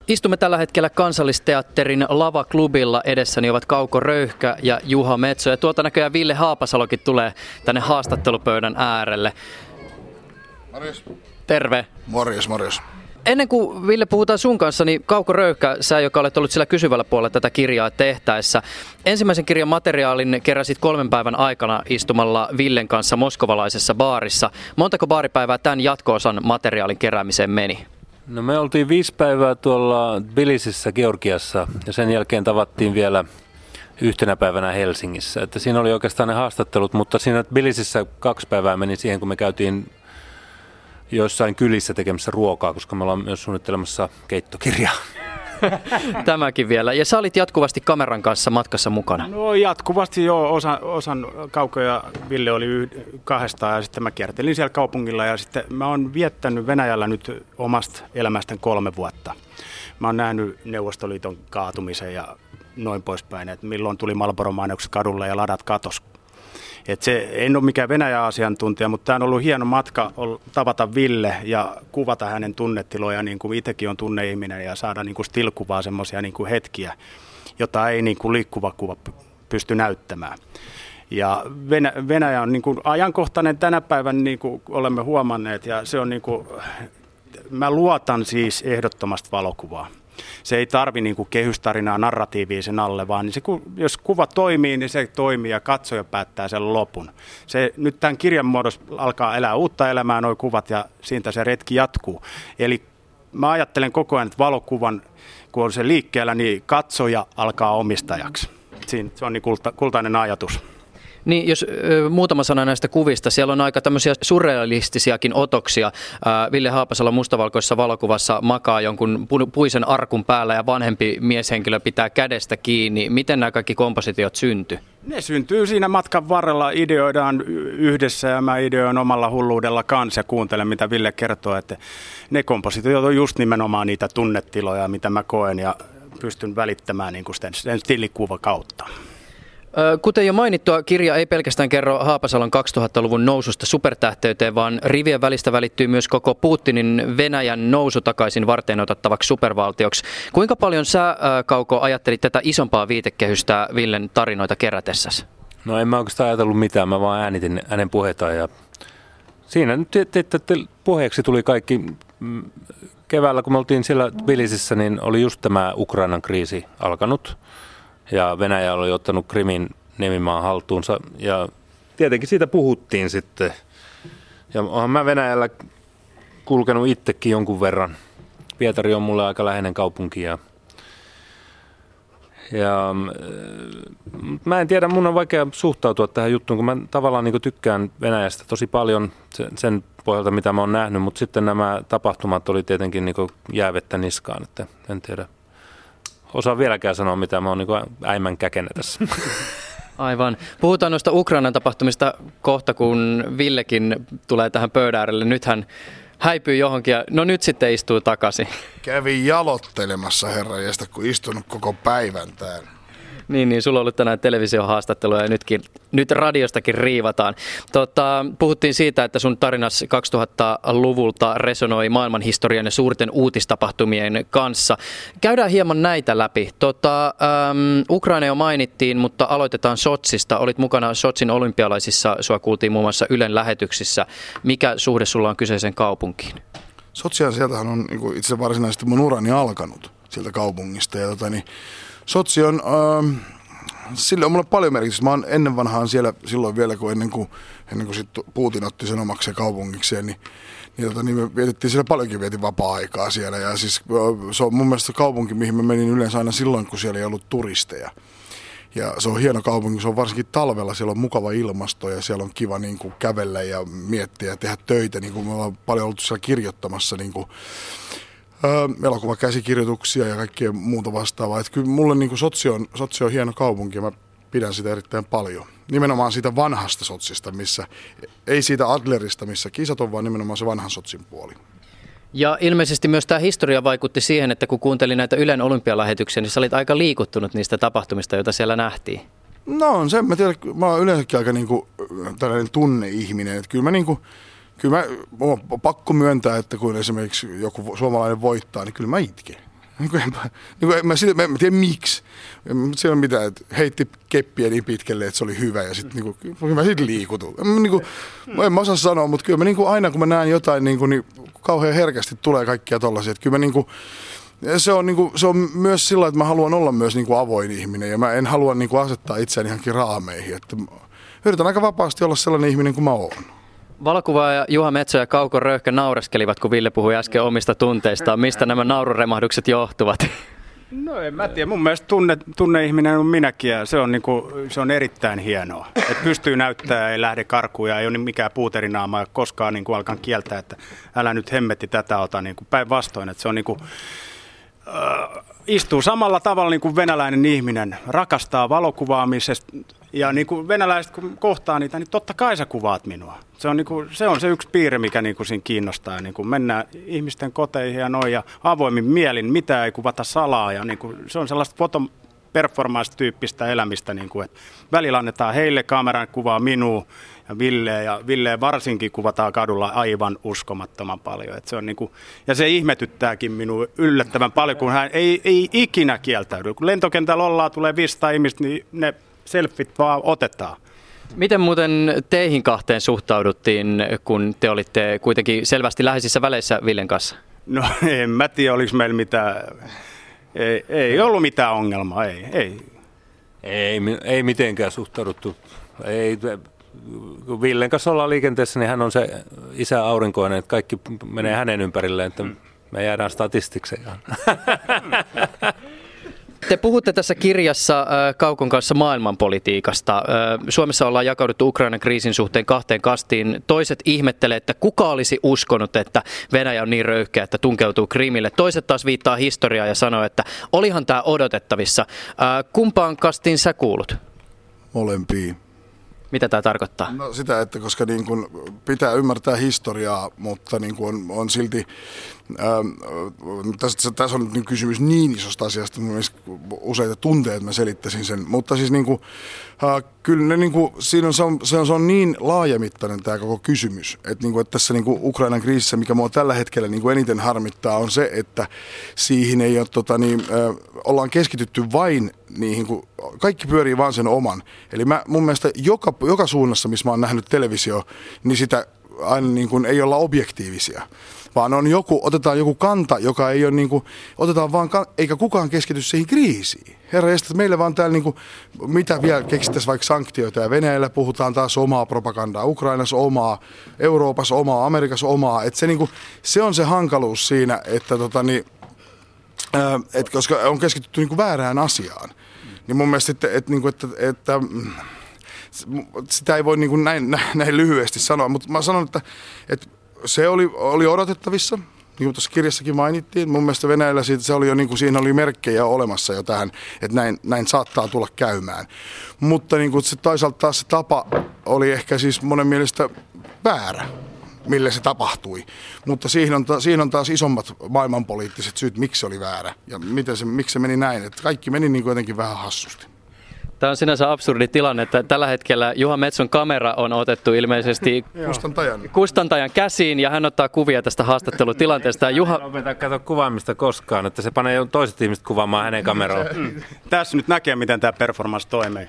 Istumme tällä hetkellä Kansallisteatterin lavaklubilla. Edessäni ovat Kauko Röyhkä ja Juha Metso. Ja tuolta näköjään Ville Haapasalokin tulee tänne haastattelupöydän äärelle. Morjes. Terve. Morjes. Ennen kuin Ville puhutaan sun kanssa, niin Kauko Röyhkä, sä joka olet ollut sillä kysyvällä puolella tätä kirjaa tehtäessä. Ensimmäisen kirjan materiaalin keräsit 3 päivän aikana istumalla Villen kanssa moskovalaisessa baarissa. Montako baaripäivää tämän jatko-osan materiaalin keräämiseen meni? No me oltiin 5 päivää tuolla Tbilisissä, Georgiassa, ja sen jälkeen tavattiin vielä yhtenä päivänä Helsingissä. Että siinä oli oikeastaan ne haastattelut, mutta siinä Tbilisissä 2 päivää meni siihen, kun me käytiin joissain kylissä tekemässä ruokaa, koska me ollaan myös suunnittelemassa keittokirjaa. Tämäkin vielä. Ja sä olit jatkuvasti kameran kanssa matkassa mukana. No jatkuvasti joo. Osan Kauko ja Ville oli 2 ja sitten mä kiertelin siellä kaupungilla ja sitten mä oon viettänyt Venäjällä nyt omasta elämästäni 3 vuotta. Mä oon nähnyt Neuvostoliiton kaatumisen ja noin poispäin, että milloin tuli Marlboro-mainokset kadulle ja ladat katos. En ole mikään Venäjä-asiantuntija, mutta tämä on ollut hieno matka tavata Ville ja kuvata hänen tunnetiloja, niin kuin itsekin on tunneihminen, ja saada niin kuin stilkuvaa semmoisia niin kuin hetkiä, jota ei niin kuin liikkuva kuva pysty näyttämään. Ja Venäjä on niin kuin ajankohtainen tänä päivänä, niin kuin olemme huomanneet, ja se on niin kuin, mä luotan siis ehdottomasti valokuvaa. Se ei tarvi niin kuin kehystarinaa narratiivia sen alle, vaan niin jos kuva toimii, niin se toimii ja katsoja päättää sen lopun. Nyt tämän kirjan muodossa alkaa elää uutta elämää nuo kuvat ja siitä se retki jatkuu. Eli mä ajattelen koko ajan, että valokuvan, kun on se liikkeellä, niin katsoja alkaa omistajaksi. Se on niin kultainen ajatus. Niin, jos muutama sana näistä kuvista, siellä on aika tämmöisiä surrealistisiakin otoksia. Ville Haapasalo mustavalkoisessa valokuvassa makaa jonkun puisen arkun päällä ja vanhempi mieshenkilö pitää kädestä kiinni. Miten nämä kaikki kompositiot syntyi? Ne syntyy siinä matkan varrella, ideoidaan yhdessä ja mä ideoin omalla hulluudella kanssa ja kuuntelen mitä Ville kertoo, että ne kompositiot on just nimenomaan niitä tunnetiloja, mitä mä koen ja pystyn välittämään niin kuin sen stilikuvan kautta. Kuten jo mainittua, kirja ei pelkästään kerro Haapasalon 2000-luvun noususta supertähteyteen, vaan rivien välistä välittyy myös koko Putinin Venäjän nousu takaisin varteenotettavaksi supervaltioksi. Kuinka paljon sä, Kauko, ajattelit tätä isompaa viitekehystä Villen tarinoita kerätessäsi? No en mä oikeastaan ajatellut mitään, mä vaan äänitin hänen puheitaan ja siinä nyt puheeksi tuli kaikki. Keväällä kun me oltiin siellä Tbilisissä, niin oli just tämä Ukrainan kriisi alkanut. Ja Venäjä oli ottanut Krimin niemimaan haltuunsa ja tietenkin siitä puhuttiin sitten. Ja oonhan mä Venäjällä kulkenut itsekin jonkun verran. Pietari on mulle aika läheinen kaupunki ja mä en tiedä, mun on vaikea suhtautua tähän juttuun, kun mä tavallaan niin kuin tykkään Venäjästä tosi paljon sen pohjalta, mitä mä oon nähnyt, mutta sitten nämä tapahtumat oli tietenkin niin kuin jäävettä niskaan, että en tiedä. Osaan vieläkään sanoa, mitä mä oon niin kuin äimän käkenä tässä. Aivan. Puhutaan noista Ukrainan tapahtumista kohta, kun Villekin tulee tähän pöydän äärelle. Nyt hän häipyy johonkin ja no nyt sitten istuu takaisin. Kävin jalottelemassa herranjestä, kun istunut koko päivän täällä. Niin, sulla on ollut tänään televisiohaastatteluja ja nyt radiostakin riivataan. Puhuttiin siitä, että sun tarinas 2000-luvulta resonoi maailmanhistorian ja suurten uutistapahtumien kanssa. Käydään hieman näitä läpi. Ukraina jo mainittiin, mutta aloitetaan Sotsista. Olit mukana Sotsin olympialaisissa, sua kuultiin muun muassa Ylen lähetyksissä. Mikä suhde sulla on kyseisen kaupunkiin? Sotsiaan sieltähän on niin itse varsinaisesti mun urani alkanut sieltä kaupungista ja Sotsi on, sille on mulle paljon merkitystä. Mä oon ennen vanhaan siellä silloin vielä, ennen kuin sit Putin otti sen omakseen kaupungikseen, niin me vietettiin siellä paljonkin, vietin vapaa-aikaa siellä. Ja siis se on mun mielestä kaupunki, mihin mä menin yleensä aina silloin, kun siellä ei ollut turisteja. Ja se on hieno kaupunki, se on varsinkin talvella, siellä on mukava ilmasto ja siellä on kiva niin kuin kävellä ja miettiä ja tehdä töitä. Niin kuin me ollaan paljon ollut siellä kirjoittamassa niin kuin elokuvakäsikirjoituksia ja kaikkea muuta vastaavaa. Että kyllä mulle niin kuin Sotsi on hieno kaupunki ja mä pidän sitä erittäin paljon. Nimenomaan siitä vanhasta Sotsista, missä ei siitä Adlerista, missä kisat on, vaan nimenomaan se vanhan Sotsin puoli. Ja ilmeisesti myös tämä historia vaikutti siihen, että kun kuuntelin näitä Ylen olympialähetyksiä, niin sä olit aika liikuttunut niistä tapahtumista, joita siellä nähtiin. No on se, mä tiedän, mä oon yleensäkin aika niinku tällainen tunneihminen, että kyllä mä on pakko myöntää, että kun esimerkiksi joku suomalainen voittaa, niin kyllä mä itken. Mä en tiedä miksi. Se on mitään, että heitti keppiä niin pitkälle, että se oli hyvä ja sitten mä siitä liikutun. En mä osaa sanoa, mutta kyllä mä aina kun mä näen jotain, niin kauhean herkästi tulee kaikkia tollaisia. Kyllä mä se on myös sillä, että mä haluan olla myös avoin ihminen ja mä en halua asettaa itseäni johonkin raameihin. Että yritän aika vapaasti olla sellainen ihminen kuin mä oon. Valokuvaaja Juha Metso ja Kauko Röyhkä naureskelivat, kun Ville puhui äsken omista tunteistaan. Mistä nämä naururemahdukset johtuvat? No en mä tiedä. Mun mielestä tunneihminen on minäkin ja se on erittäin hienoa. Että pystyy näyttämään, ei lähde karkuun ja ei ole mikään puuterinaama koskaan alkaa kieltää, että älä nyt hemmetti tätä ota päinvastoin. Että se on istuu samalla tavalla niin kuin venäläinen ihminen, rakastaa valokuvaamisesta ja niin kuin venäläiset kun kohtaa niitä, niin totta kai sä kuvaat minua. Se on se yksi piirre, mikä niin kuin siinä kiinnostaa. Ja niin kuin mennään ihmisten koteihin ja noin ja avoimin mielin, mitä ei kuvata salaa. Ja niin kuin, se on sellaista fotoperformance-tyyppistä elämistä, niin kuin, että välillä annetaan heille kameran kuvaa minua ja Ville varsinkin kuvataan kadulla aivan uskomattoman paljon. Että se on niin kuin, ja se ihmetyttääkin minua yllättävän paljon, kun hän ei ikinä kieltäydy. Kun lentokentällä tulee 500 ihmistä, niin ne selfit vaan otetaan. Miten muuten teihin kahteen suhtauduttiin, kun te olitte kuitenkin selvästi läheisissä väleissä Villen kanssa? No en mä tiedä, oliko meillä mitään, ei ollut mitään ongelmaa, Ei mitenkään suhtauduttu. Kun Villen kanssa ollaan liikenteessä, niin hän on se isä aurinkoinen, että kaikki menee hänen ympärilleen, että me jäädään statistiksi. Te puhutte tässä kirjassa Kaukon kanssa maailmanpolitiikasta. Suomessa ollaan jakauduttu Ukrainan kriisin suhteen kahteen kastiin. Toiset ihmettelee, että kuka olisi uskonut, että Venäjä on niin röyhkeä, että tunkeutuu Krimille. Toiset taas viittaa historiaa ja sanoo, että olihan tämä odotettavissa. Kumpaan kastiin sä kuulut? Molempiin. Mitä tämä tarkoittaa? No sitä, että koska niin kun pitää ymmärtää historiaa, mutta niin kun on silti, tässä on nyt kysymys niin isosta asiasta, että useita tunteita mä selittäisin sen, mutta siis niin kun, kyllä ne, niin kun, se on niin laajamittainen tämä koko kysymys, että, niin kun, että tässä niin kun Ukrainan kriisissä, mikä mua tällä hetkellä niin kun eniten harmittaa, on se, että siihen ei ole, ollaan keskitytty vain niihin, kun kaikki pyörii vaan sen oman. Eli mun mielestä joka suunnassa, missä mä oon nähnyt televisio, niin sitä aina niin kuin ei olla objektiivisia. Vaan otetaan joku kanta, joka ei ole niin kuin, otetaan vaan, eikä kukaan keskity siihen kriisiin. Herra jästä, meillä vaan täällä niin kuin, mitä vielä keksittäisiin vaikka sanktioita ja Venäjällä puhutaan taas omaa propagandaa, Ukrainassa omaa, Euroopassa omaa, Amerikassa omaa. Että se, niin kuin, se on se hankaluus siinä, että koska on keskitytty niin kuin väärään asiaan. Niin mun mielestä, että sitä ei voi niin kuin näin lyhyesti sanoa, mutta mä sanon, että se oli odotettavissa, niin kuin tuossa kirjassakin mainittiin. Mun mielestä Venäjällä se oli jo, niin kuin siinä oli merkkejä olemassa jo tähän, että näin saattaa tulla käymään. Mutta niin kuin toisaalta taas se tapa oli ehkä siis monen mielestä väärä, millä se tapahtui. Mutta siihen on taas isommat maailmanpoliittiset syyt, miksi se oli väärä ja miksi se meni näin. Että kaikki meni niin kuin jotenkin vähän hassusti. Tämä on sinänsä absurdi tilanne, että tällä hetkellä Juha Metson kamera on otettu ilmeisesti kustantajan käsiin ja hän ottaa kuvia tästä haastattelutilanteesta. Juha... Ei opeta katsoa kuvaamista koskaan, että se panee toiset ihmiset kuvaamaan hänen kameraan. Tässä nyt näkee, miten tämä performance toimii.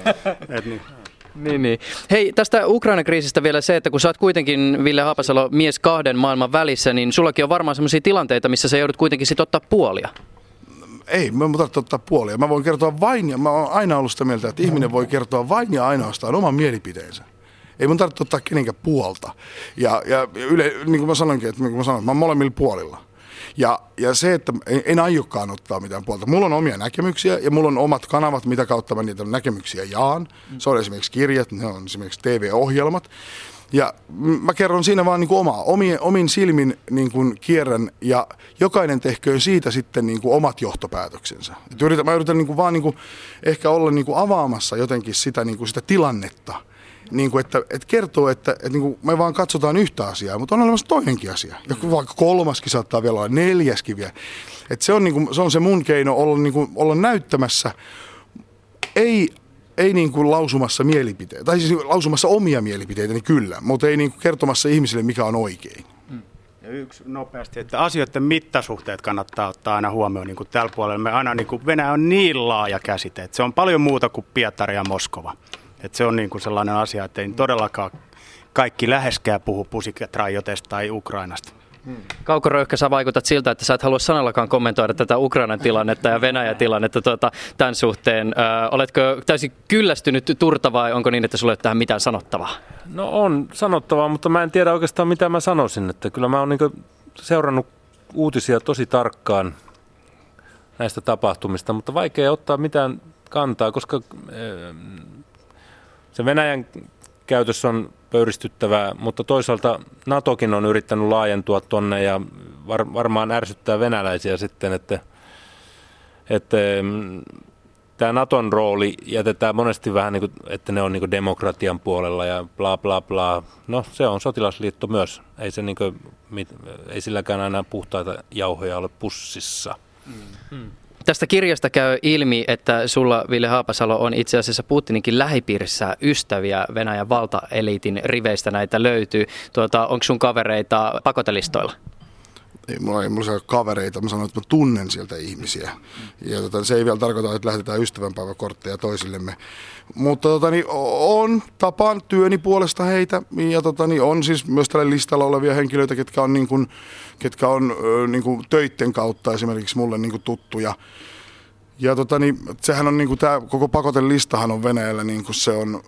Niin. Hei, tästä Ukraina-kriisistä vielä se, että kun sä oot kuitenkin, Ville Haapasalo, mies kahden maailman välissä, niin sullakin on varmaan sellaisia tilanteita, missä sä joudut kuitenkin sit ottaa puolia. Ei, mä en tarvitse ottaa puolia. Mä voin kertoa vain, ja mä oon aina ollut sitä mieltä, että ihminen voi kertoa vain ja ainoastaan oman mielipiteensä. Ei mun tarvitse ottaa kenenkään puolta. Ja niin kuin mä sanoinkin, että mä oon molemmilla puolilla. Ja se, että en aiokaan ottaa mitään puolta. Mulla on omia näkemyksiä ja mulla on omat kanavat, mitä kautta mä niitä näkemyksiä jaan. Se on esimerkiksi kirjat, ne on esimerkiksi TV-ohjelmat. Ja mä kerron siinä vaan niin kuin omin silmin niin kuin kierrän ja jokainen tehköön siitä sitten niin kuin omat johtopäätöksensä. Mä yritän niin kuin vaan niin kuin ehkä olla niin kuin avaamassa jotenkin sitä, niin kuin sitä tilannetta. Niin kuin, että kertoo, että niin kuin me vaan katsotaan yhtä asiaa, mutta on olemassa toinenkin asia. Ja vaikka kolmaskin saattaa vielä olla, neljäskin vielä. Että se on se mun keino olla näyttämässä, ei niin kuin lausumassa mielipiteitä, tai siis lausumassa omia mielipiteitäni kyllä, mutta ei niin kuin kertomassa ihmisille, mikä on oikein. Yksi nopeasti, että asioiden mittasuhteet kannattaa ottaa aina huomioon niin kuin tällä puolella. Me aina, niin kuin Venäjä on niin laaja käsite, että se on paljon muuta kuin Pietari ja Moskova. Että se on niin kuin sellainen asia, että ei todellakaan kaikki läheskään puhu Pusikatrajotesta tai Ukrainasta. Kauko Röyhkä, sä vaikutat siltä, että sä et halua sanallakaan kommentoida tätä Ukrainan tilannetta ja Venäjän tilannetta tämän suhteen. Oletko täysin kyllästynyt turta vai onko niin, että sulla ei ole tähän mitään sanottavaa? No on sanottavaa, mutta mä en tiedä oikeastaan mitä mä sanoisin. Että kyllä mä oon niin seurannut uutisia tosi tarkkaan näistä tapahtumista, mutta vaikea ottaa mitään kantaa, koska se Venäjän käytös on pöyristyttävää, mutta toisaalta NATOkin on yrittänyt laajentua tuonne ja varmaan ärsyttää venäläisiä sitten, että tämä NATOn rooli jätetään monesti vähän niin kuin, että ne on niin kuin demokratian puolella ja bla bla bla. No se on sotilasliitto myös, ei, se niin kuin, ei silläkään aina puhtaita jauhoja ole pussissa. Tästä kirjasta käy ilmi, että sulla, Ville Haapasalo, on itse asiassa Putininkin lähipiirissä ystäviä. Venäjän valtaeliitin riveistä näitä löytyy. Onko sun kavereita pakotelistoilla? Ei mulla ole kavereita, mä sanon, että mä tunnen sieltä ihmisiä. Ja se ei vielä tarkoita, että lähetetään ystävänpäiväkortteja toisillemme. Mutta tapaan työni puolesta heitä ja on siis myös tällä listalla olevia henkilöitä, ketkä on töitten kautta esimerkiksi mulle niin kuin tuttuja. Ja sehän on niin kuin tämä koko pakotelistahan on Venäjällä niin kuin se on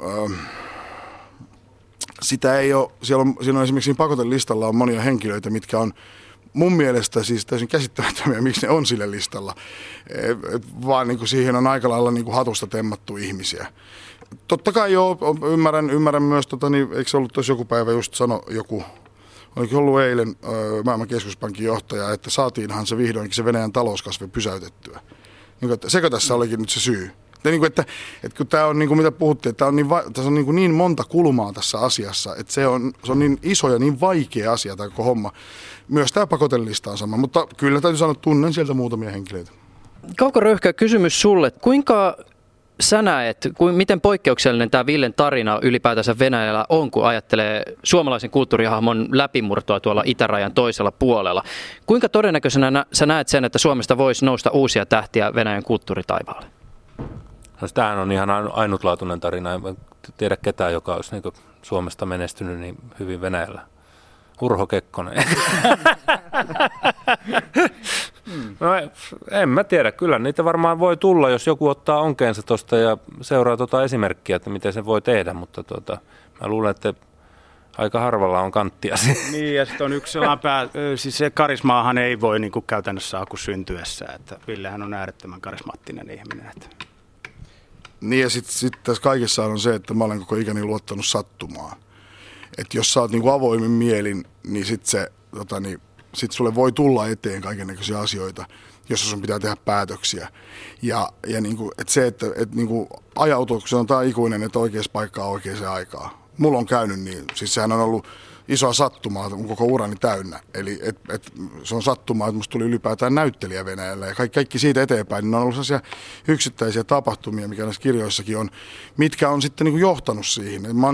sitä ei ole, siinä on esimerkiksi siinä pakotelistalla on monia henkilöitä, mitkä on mun mielestä siis täysin käsittämättömiä, miksi ne on sillä listalla, vaan niin kuin siihen on aika lailla niin kuin hatusta temmattu ihmisiä. Totta kai joo, ymmärrän myös, eikö se ollut tuossa joku päivä just oliko ollut eilen maailman keskuspankin johtaja, että saatiinhan se vihdoinkin se Venäjän talouskasvu pysäytettyä. Niin, että sekö tässä olikin nyt se syy? Että kun tämä on, niin kuin mitä puhuttiin, että tässä on niin monta kulmaa tässä asiassa, että se on niin iso ja niin vaikea asia tämä koko homma. Myös tämä pakotelista on sama, mutta kyllä täytyy sanoa, että tunnen sieltä muutamia henkilöitä. Kauko Röyhkä, kysymys sulle. Kuinka sä näet, miten poikkeuksellinen tämä Villen tarina ylipäätänsä Venäjällä on, kun ajattelee suomalaisen kulttuurihahmon läpimurtoa tuolla itärajan toisella puolella? Kuinka todennäköisenä sä näet sen, että Suomesta voisi nousta uusia tähtiä Venäjän kulttuuritaivaalle? No, tämähän on ihan ainutlaatuinen tarina. En tiedä ketään, joka olisi niin Suomesta menestynyt niin hyvin Venäjällä. Urho Kekkonen. No, en mä tiedä. Kyllä niitä varmaan voi tulla, jos joku ottaa onkeensa tuosta ja seuraa esimerkkiä, että miten se voi tehdä. Mutta mä luulen, että aika harvalla on kanttia. Niin, ja sitten on yksi sellainen siis se karismaahan ei voi niin kuin käytännössä alku syntyessä. Että Villehän on äärettömän karismaattinen ihminen. Että. Niin, ja sitten tässä kaikessa on se, että mä olen koko ikäni luottanut sattumaan. Että jos sä oot niinku avoimin mielin, niin sit sulle voi tulla eteen kaikennäköisiä asioita, jossa sun pitää tehdä päätöksiä. Ja niinku, että se, että niinku ajautuu, kun sanotaan ikuinen, että oikeassa paikkaa oikeaan aikaan. Mulla on käynyt niin. Siis sehän on ollut isoa sattumaa, mun koko urani täynnä. Eli se on sattumaa, että musta tuli ylipäätään näyttelijä Venäjällä. Ja kaikki siitä eteenpäin, niin ne on ollut sellaisia yksittäisiä tapahtumia, mikä näissä kirjoissakin on, mitkä on sitten niinku johtanut siihen. Mä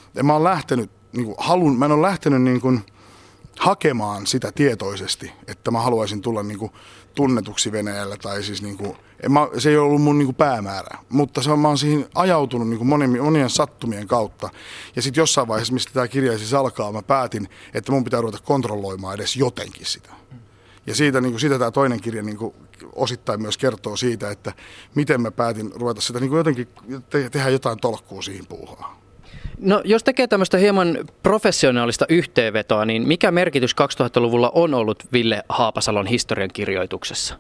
en ole lähtenyt niinku hakemaan sitä tietoisesti, että mä haluaisin tulla niinku tunnetuksi Venäjällä. Tai siis niinku, se ei ollut mun niinku päämäärä, mutta mä oon siihen ajautunut niinku monien sattumien kautta. Ja sitten jossain vaiheessa, mistä tämä kirja siis alkaa, mä päätin, että mun pitää ruveta kontrolloimaan edes jotenkin sitä. Ja siitä tämä toinen kirja niinku osittain myös kertoo siitä, että miten mä päätin ruveta sitä niinku jotenkin tehdä jotain tolkkua siihen puuhaan. No, jos tekee tämmöistä hieman professionaalista yhteenvetoa, niin mikä merkitys 2000-luvulla on ollut Ville Haapasalon historiankirjoituksessa?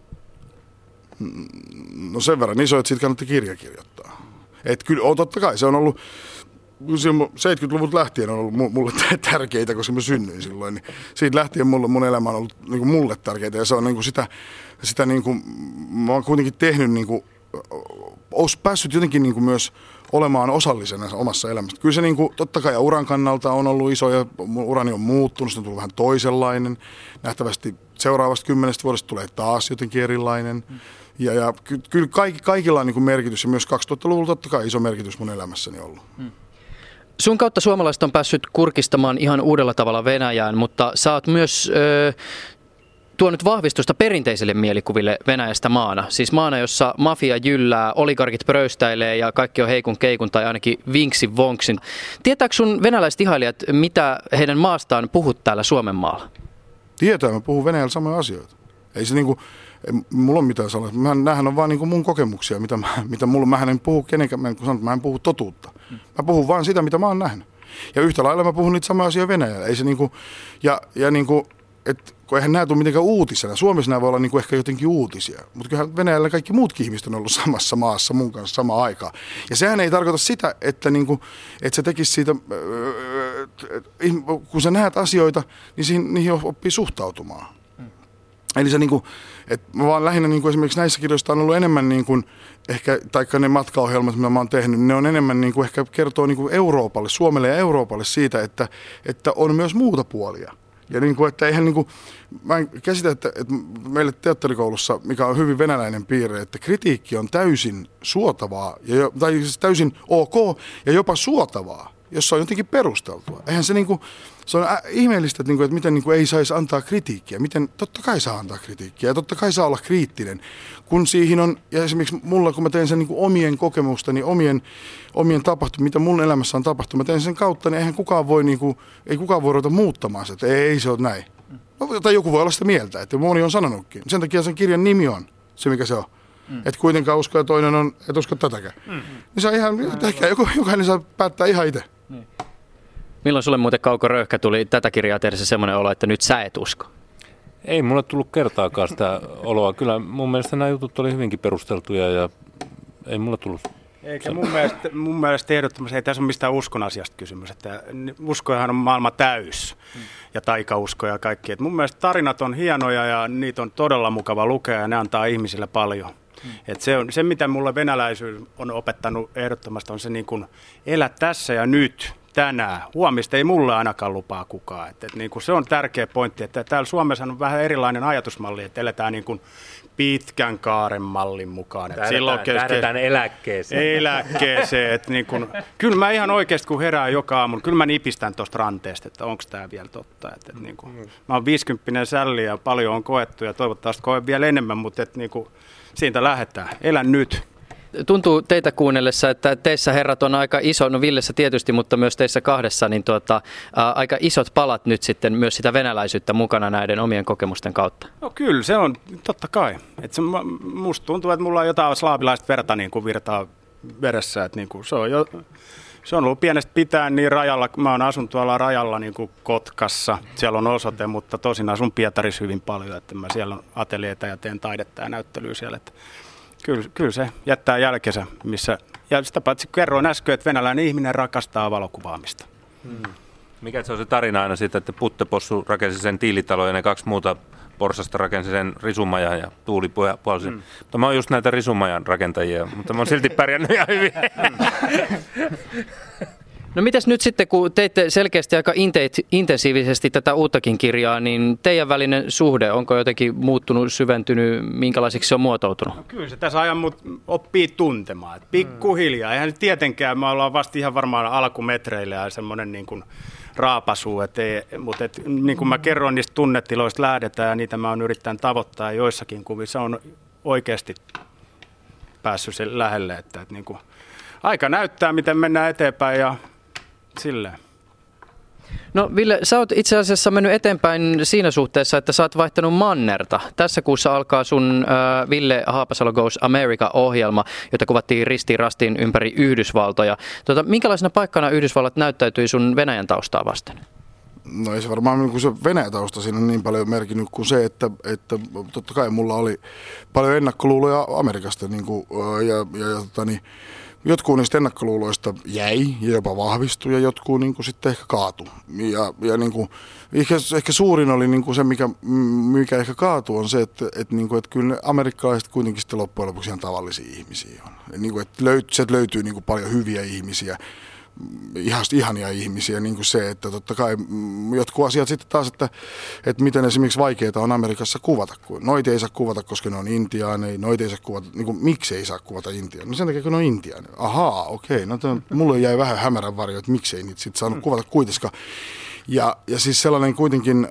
No sen verran iso, että siitä kannatti kirja kirjoittaa. Että kyllä, totta kai se on ollut, 70-luvut lähtien on ollut mulle tärkeitä, koska mä synnyin silloin. Niin siitä lähtien mun elämä on ollut niin kuin mulle tärkeitä ja se on niin kuin sitä niin kuin, mä oon kuitenkin tehnyt, niin kuin, olisi päässyt jotenkin niin kuin myös olemaan osallisena omassa elämässä. Kyllä se niin kuin, totta kai uran kannalta on ollut iso ja urani on muuttunut, se on tullut vähän toisenlainen. Nähtävästi seuraavasta 10 vuodesta tulee taas jotenkin erilainen. Ja kyllä kaikilla on niin kuin merkitys ja myös 2000-luvulla totta kai iso merkitys mun elämässäni ollut. Sun kautta suomalaiset on päässyt kurkistamaan ihan uudella tavalla Venäjään, mutta sä oot myös tuonut vahvistusta perinteisille mielikuville Venäjästä maana. Siis maana, jossa mafia jyllää, oligarkit pröystäilee ja kaikki on heikun keikun tai ainakin vinksin vonksin. Tietääkö sun venäläiset ihailijat, mitä heidän maastaan puhut täällä Suomen maalla? Tietää, mä puhun Venäjällä samoja asioita. Ei se niinku, mulla on mitään salaista. Nämähän on vaan niinku mun kokemuksia, mitä mulla, mä en puhu kenenkään, kun sanon, mä en puhu totuutta. Mä puhun vaan sitä, mitä mä oon nähnyt. Ja yhtä lailla mä puhun niitä samoja asioita Venäjällä. Ei se niinku, ja niinku, et, kun eihän nämä tule mitenkään uutisena. Suomessa nämä voi olla niinku ehkä jotenkin uutisia. Mutta kyllähän Venäjällä kaikki muutkin ihmiset on ollut samassa maassa mun kanssa samaan aikaan. Ja sehän ei tarkoita sitä, että, niinku, että se tekisi siitä, kun sä näet asioita, niin niihin oppii suhtautumaan. Eli se niinku, että mä vaan lähinnä niinku esimerkiksi näissä kirjoissa on ollut enemmän niinku, ehkä, taikka ne matkaohjelmat, mitä mä oon tehnyt, ne on enemmän niinku ehkä kertoo niinku Euroopalle, Suomelle ja Euroopalle siitä, että on myös muuta puolia. Ja niinku, että eihän niinku, mä en käsitä, että meille teatterikoulussa, mikä on hyvin venäläinen piirre, että kritiikki on täysin suotavaa, tai siis täysin ok ja jopa suotavaa, jos se on jotenkin perusteltua. Eihän se niinku, se on ihmeellistä, että miten niinku ei saisi antaa kritiikkiä. Miten, totta kai saa antaa kritiikkiä ja totta kai saa olla kriittinen. Kun siihen on, ja esimerkiksi mulla, kun mä teen sen niinku omien kokemustani, omien tapahtumia, mitä mun elämässä on tapahtunut, mä teen sen kautta, niin eihän kukaan voi, niinku, ei kukaan voi ruveta muuttamaan sitä, että ei se ole näin. No, tai joku voi olla sitä mieltä, että moni on sanonutkin. Sen takia sen kirjan nimi on se, mikä se on. Että kuitenkaan usko ja toinen on, et usko tätäkään. Niin se on ihan, ehkä jokainen saa päättää ihan itse. Milloin sulle muuten Kauko Röyhkä tuli tätä kirjaa tehdessä semmoinen olo, että nyt sä et usko? Ei mulle tullut kertaakaan sitä oloa. Kyllä mun mielestä nämä jutut oli hyvinkin perusteltuja ja ei mulle tullut. Eikä mun mielestä ehdottomasti ei tässä ole mistään uskon asiasta kysymys. Että uskojahan on maailma täys ja taikausko ja kaikki. Et mun mielestä tarinat on hienoja ja niitä on todella mukava lukea ja ne antaa ihmisille paljon. Et se, mitä mulle venäläisyys on opettanut ehdottomasti, on se niin kuin elä tässä ja nyt. Tänään. Huomista ei mulle ainakaan lupaa kukaan. Niin kuin se on tärkeä pointti, että täällä Suomessa on vähän erilainen ajatusmalli, että eletään niin kuin pitkän kaaren mallin mukaan. Tähdetään eläkkeeseen. Eläkkeeseen. Että niin kuin, kyllä mä ihan oikeasti, kun herään joka aamu, kyllä mä nipistän tuosta ranteesta, että onko tämä vielä totta. Että niin kuin, mä oon 50 sälli ja paljon on koettu ja toivottavasti koen vielä enemmän, mutta että niin kuin, siitä lähdetään. Elän nyt. Tuntuu teitä kuunnellessa, että teissä herrat on aika iso, no Villessä tietysti, mutta myös teissä kahdessa, niin aika isot palat nyt sitten myös sitä venäläisyyttä mukana näiden omien kokemusten kautta. No kyllä, se on totta kai. Musta tuntuu, että mulla on jotain slaavilaista verta niin kuin virtaa veressä. Että niin kuin se on ollut pienestä pitäen niin rajalla, mä oon asun tuolla rajalla niin kuin Kotkassa, siellä on osoite, mutta tosin asun Pietarissa hyvin paljon, että mä siellä on ateljeita ja teen taidetta ja näyttelyä siellä, että Kyllä se jättää jälkensä, ja sitä paitsi kerroin äsken, että venäläinen ihminen rakastaa valokuvaamista. Mikä se on se tarina aina siitä, että Puttepossu rakensi sen tiilitalon ja ne kaksi muuta porsasta rakensi sen risumajan ja Tuuli puolsi. Mutta mä oon just näitä risumajan rakentajia, mutta mä oon silti pärjännyt ihan hyvin. No mitäs nyt sitten, kun teitte selkeästi aika intensiivisesti tätä uuttakin kirjaa, niin teidän välinen suhde, onko jotenkin muuttunut, syventynyt, minkälaisiksi se on muotoutunut? No kyllä se tässä ajan oppii tuntemaan, että pikkuhiljaa. Eihän tietenkään, me ollaan vasta ihan varmaan alkumetreillä ja semmoinen niin kuin raapasu, mutta niin kuin mä kerron, niistä tunnetiloista lähdetään ja niitä mä oon yrittänyt tavoittaa joissakin kuvissa on oikeasti päässyt sen lähelle, että niin kuin aika näyttää, miten mennään eteenpäin ja silleen. No Ville, sä oot itse asiassa mennyt eteenpäin siinä suhteessa, että sä oot vaihtanut mannerta. Tässä kuussa alkaa sun Ville Haapasalo Goes America-ohjelma, jota kuvattiin ristiin rastiin ympäri Yhdysvaltoja. Minkälaisena paikkana Yhdysvallat näyttäytyi sun Venäjän taustaa vasten? No ei se varmaan niin se Venäjä-tausta siinä niin paljon merkinnyt kuin se, että totta kai mulla oli paljon ennakkoluuloja Amerikasta niin kuin, jotkut niistä ennakkoluuloista jäi ja jopa vahvistui ja jotkut niin kuin sitten ehkä kaatui. Ja niin kuin, ehkä suurin oli niin kuin se, mikä ehkä kaatui, on se, että kyllä ne amerikkalaiset kuitenkin sitten loppujen lopuksi ihan tavallisia ihmisiä on. Niin kuin, että sieltä löytyy niin kuin paljon hyviä ihmisiä. ihania ihmisiä, niin kuin se, että totta kai jotkut asiat sitten taas, että miten esimerkiksi vaikeaa on Amerikassa kuvata. Noita ei saa kuvata, koska ne on intiaaneja, noita ei saa kuvata, niin kuin, miksi ei saa kuvata intiaaneja? No sen takia, kun ne on intiaaneja. Ahaa, okei, no mulle jäi vähän hämärän varjo, että miksei niitä sitten saanut kuvata kuitenkaan. Ja siis sellainen kuitenkin,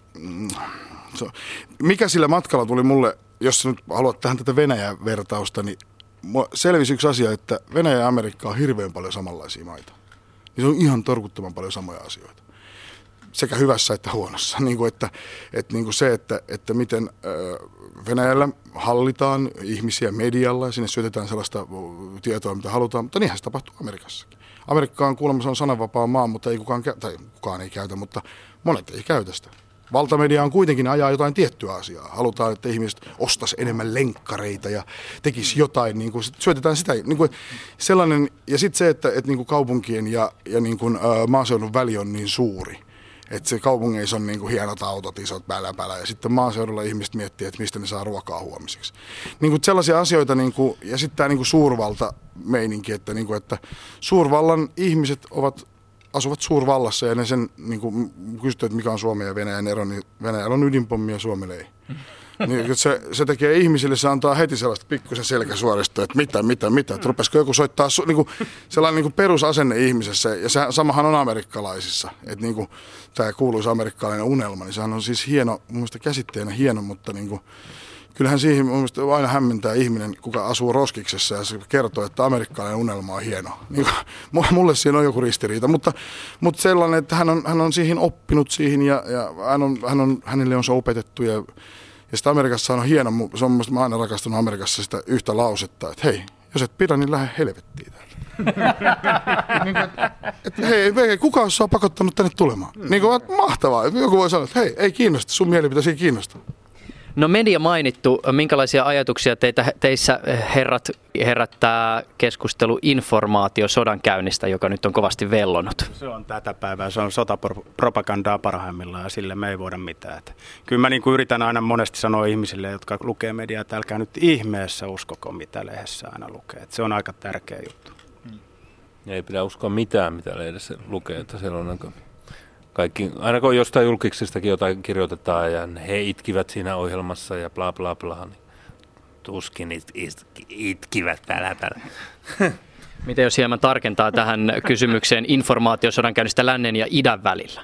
mikä sillä matkalla tuli mulle, jos nyt haluat tähän tätä Venäjän vertausta, niin selvisi yksi asia, että Venäjä ja Amerikka on hirveän paljon samanlaisia maita. Ja se on ihan torkuttoman paljon samoja asioita. Sekä hyvässä että huonossa. Niin kuin että miten Venäjällä hallitaan ihmisiä medialla ja sinne syötetään sellaista tietoa, mitä halutaan, mutta niinhän se tapahtuu Amerikassakin. Amerikka on kuulemma, se on sananvapaa maa, mutta ei kukaan ei käytä, mutta monet ei käytä sitä. Valtamedia on kuitenkin ajaa jotain tiettyä asiaa. Halutaan, että ihmiset ostaisi enemmän lenkkareita ja tekisi jotain, niin kuin syötetään sitä. Niin kuin sellainen, ja sitten se, että niin kuin kaupunkien ja niin kuin, maaseudun väli on niin suuri. Että se kaupungeissa on niin kuin hienot autot, isot pälä, ja sitten maaseudulla ihmiset miettii, että mistä ne saa ruokaa huomiseksi. Niin kuin sellaisia asioita, niin kuin, ja sitten tämä niin kuin suurvalta-meininki, että, niin kuin, että suurvallan ihmiset asuvat suurvallassa, ja ne sen niin kuin kysytään, että mikä on Suomen ja Venäjän ero, niin Venäjällä on ydinpommi ja Suomella ei. Niin, se tekee ihmisille, se antaa heti sellaista pikkusen selkäsuorista, että mitä, että rupesiko joku soittaa, niin kuin, sellainen niin kuin perusasenne ihmisessä, ja se samahan on amerikkalaisissa, että niin kuin tämä kuuluisa amerikkalainen unelma, niin sehän on siis hieno, mun mielestä käsitteenä hieno, mutta niin kuin, kyllähän siihen mun mielestä aina hämmentää ihminen, kuka asuu roskiksessa ja se kertoo, että amerikkalainen unelma on hieno. Niin kuin, mulle siinä on joku ristiriita, mutta sellainen, että hän on siihen oppinut siihen ja hänelle on se opetettu ja sitten Amerikassa on hieno, se on mä aina rakastunut Amerikassa sitä yhtä lausetta, että hei, jos et pidä, niin lähde helvettiin täältä. Hei, kuka on sua pakottanut tänne tulemaan? Niin kuin, mahtavaa. Joku voi sanoa, että hei, ei kiinnosta, sun mielipiteesi ei kiinnosta. No media mainittu, minkälaisia ajatuksia teissä herättää keskustelu informaatiosodankäynnistä, joka nyt on kovasti vellonut? Se on tätä päivää, se on sotapropagandaa parhaimmillaan ja sille me ei voida mitään. Kyllä mä niin kuin yritän aina monesti sanoa ihmisille, jotka lukee mediaa, että älkää nyt ihmeessä uskoko mitä lehdessä aina lukee. Että se on aika tärkeä juttu. Ei pidä uskoa mitään, mitä lehdessä lukee, että siellä on kaikki, aina kun jostain julkiksistakin jotain kirjoitetaan ja he itkivät siinä ohjelmassa ja bla bla bla, niin tuskin itkivät pälä. Miten jos hieman tarkentaa tähän kysymykseen informaatiosodankäynnistä lännen ja idän välillä?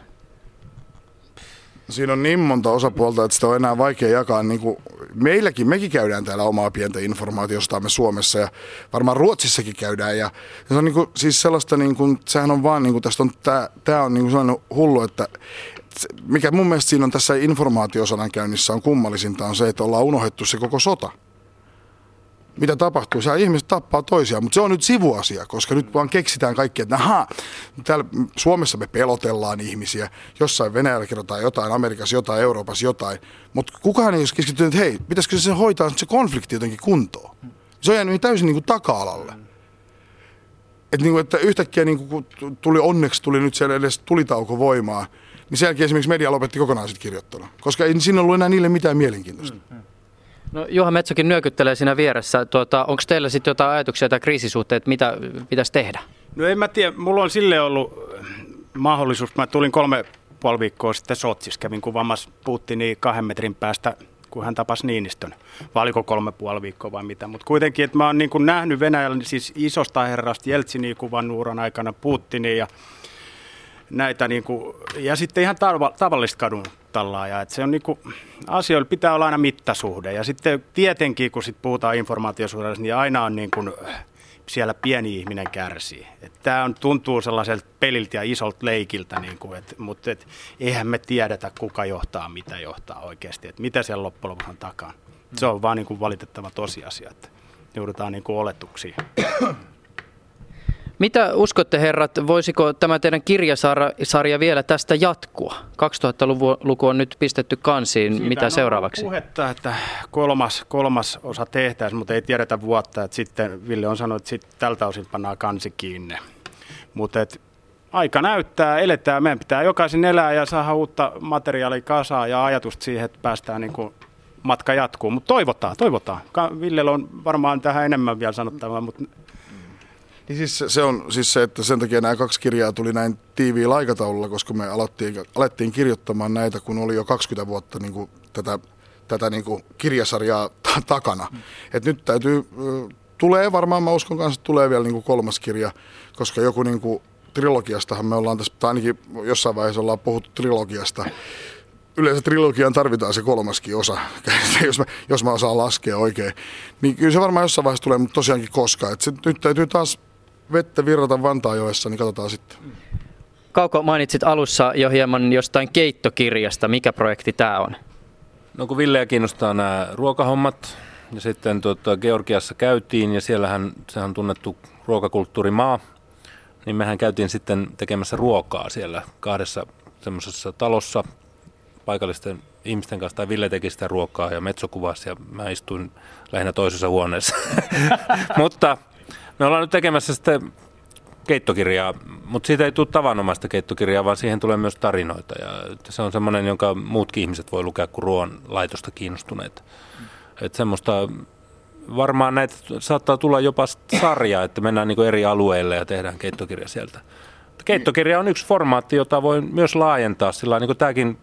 Siinä on niin monta osapuolta, että sitä on enää vaikea jakaa. Niin kuin mekin käydään täällä omaa pientä informaatiostamme Suomessa ja varmaan Ruotsissakin käydään. Ja se on niin kuin, siis sellaista, niin kuin, sehän on vaan, niin kuin, tästä on, tämä on niin kuin sellainen hullu, että mikä mun mielestä siinä on tässä informaatiosodankäynnissä on kummallisinta on se, että ollaan unohdettu se koko sota. Mitä tapahtuu? Siellä ihmiset tappaa toisiaan, mutta se on nyt sivuasia, koska nyt vaan keksitään kaikki, että täällä Suomessa me pelotellaan ihmisiä, jossain Venäjällä kerrotaan jotain, Amerikassa jotain, Euroopassa jotain, mutta kukaan ei ole keskittynyt, että hei, pitäisikö se hoitaa se konflikti jotenkin kuntoon? Se on jäänyt täysin niin kuin taka-alalle. Että yhtäkkiä niin kuin, onneksi tuli nyt siellä edes tulitauko voimaa, niin sen jälkeen esimerkiksi media lopetti kokonaan sit kirjoittelua, koska ei siinä ollut enää niille mitään mielenkiintoista. No, Juha Metsokin nyökyttelee siinä vieressä. Onko teillä sitten jotain ajatuksia tai kriisisuhteet, että mitä pitäisi tehdä? No en mä tiedä. Mulla on silleen ollut mahdollisuus. Mä tulin 3,5 viikkoa sitten Sotsissa. Kävin kuvaamassa Putinia 2 metrin päästä, kun hän tapasi Niinistön. Vai oliko 3,5 viikkoa vai mitä. Mutta kuitenkin, että mä oon niin kuin nähnyt Venäjällä siis isosta herrasta Jeltsinia kuvannut uran aikana Putinia ja näitä niin kuin, ja sitten ihan tavallista kadun tallaajaa. Että se on niin kuin, asioilla pitää olla aina mittasuhde. Ja sitten tietenkin, kun sit puhutaan informaatiosuhdesta, niin aina on niin kuin, siellä pieni ihminen kärsii. Tämä tuntuu sellaiselta peliltä ja isolta leikiltä, niin kuin, mutta eihän me tiedetä, kuka johtaa, mitä johtaa oikeasti. Että mitä siellä loppujen lopuksi on takana. Se on vaan niin kuin valitettava tosiasia, että joudutaan niin kuin oletuksiin. Mitä uskotte, herrat, voisiko tämä teidän kirjasarja vielä tästä jatkua? 2000-luku on nyt pistetty kansiin. Siitä mitä seuraavaksi? Siitä on puhetta, että kolmas osa tehtäisiin, mutta ei tiedetä vuotta. Että sitten Ville on sanonut, että sitten tältä osin pannaan kansi kiinni. Mutta aika näyttää, eletään. Meidän pitää jokaisen elää ja saada uutta materiaalia kasaan ja ajatusta siihen, että päästään niin kuin matka jatkuu. Mutta toivotaan. Villellä on varmaan tähän enemmän vielä sanottavaa, mutta Niin siis se on siis se, että sen takia nämä 2 kirjaa tuli näin tiiviillä aikataululla, koska me alettiin kirjoittamaan näitä, kun oli jo 20 vuotta niin kuin tätä niin kuin kirjasarjaa takana. Et nyt tulee varmaan, mä uskon kanssa, että tulee vielä niin kuin 3. kirja, koska joku niin kuin trilogiastahan me ollaan tässä, tai ainakin jossain vaiheessa ollaan puhuttu trilogiasta. Yleensä trilogiaan tarvitaan se 3. osa, jos mä osaan laskea oikein. Niin kyllä se varmaan jossain vaiheessa tulee, mutta tosiaankin koskaan. Nyt täytyy taas vettä virrata Vantaajoessa, niin katsotaan sitten. Kauko, mainitsit alussa jo hieman jostain keittokirjasta. Mikä projekti tämä on? No kun Villeä kiinnostaa nämä ruokahommat, ja sitten Georgiassa käytiin, ja siellähän sehän on tunnettu ruokakulttuurimaa, niin mehän käytiin sitten tekemässä ruokaa siellä 2 semmoisessa talossa paikallisten ihmisten kanssa, tai Ville teki sitä ruokaa ja Metso kuvasi, ja mä istuin lähinnä toisessa huoneessa. Mutta me ollaan nyt tekemässä sitten keittokirjaa, mutta siitä ei tule tavanomaista keittokirjaa, vaan siihen tulee myös tarinoita. Ja se on semmoinen, jonka muutkin ihmiset voi lukea kuin ruoan laitosta kiinnostuneet. Että semmoista, varmaan näitä saattaa tulla jopa sarja, että mennään niin kuin eri alueille ja tehdään keittokirja sieltä. Keittokirja on yksi formaatti, jota voi myös laajentaa. Sillä niin kuin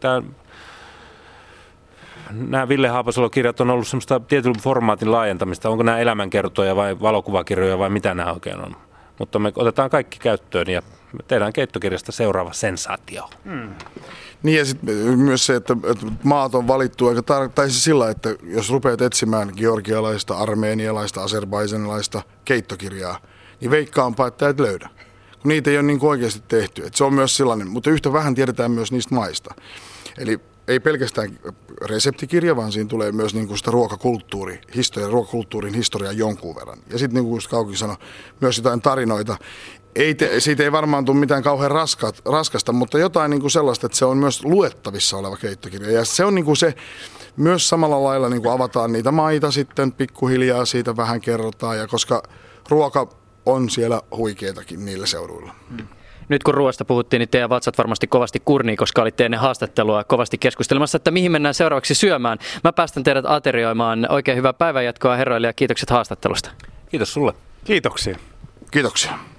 nämä Ville Haapasalo-kirjat on ollut semmoista tietyn formaatin laajentamista. Onko nämä elämänkertoja vai valokuvakirjoja vai mitä nämä oikein on. Mutta me otetaan kaikki käyttöön ja me tehdään keittokirjasta seuraava sensaatio. Niin ja sitten myös se, että maat on valittu aika tai siis sillä, että jos rupeat etsimään georgialaista, armeenialaista, azerbaidzanilaista keittokirjaa, niin veikkaanpa, että et löydä. Kun niitä ei ole niin kuin oikeasti tehty. Että se on myös sellainen, mutta yhtä vähän tiedetään myös niistä maista. Eli ei pelkästään reseptikirja, vaan siinä tulee myös niin kuin sitä ruokakulttuurin historiaa jonkun verran. Ja sitten niin kuin Kauki sanoi, myös jotain tarinoita. Siitä ei varmaan tule mitään kauhean raskasta, mutta jotain niin kuin sellaista, että se on myös luettavissa oleva keittokirja. Ja se on niin kuin se, myös samalla lailla niin kuin avataan niitä maita sitten, pikkuhiljaa siitä vähän kerrotaan, ja koska ruoka on siellä huikeetakin niillä seuduilla. Nyt kun ruoasta puhuttiin, niin teidän vatsat varmasti kovasti kurnii, koska olitte ennen haastattelua kovasti keskustelemassa, että mihin mennään seuraavaksi syömään. Mä päästän teidät aterioimaan. Oikein hyvää päivänjatkoa herroille ja kiitokset haastattelusta. Kiitos sulle. Kiitoksia. Kiitoksia.